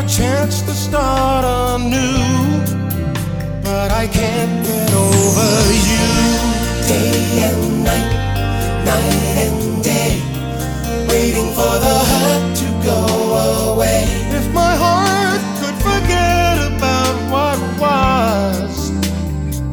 chance to start anew, but I can't get over you. Day and night, night and day, waiting for the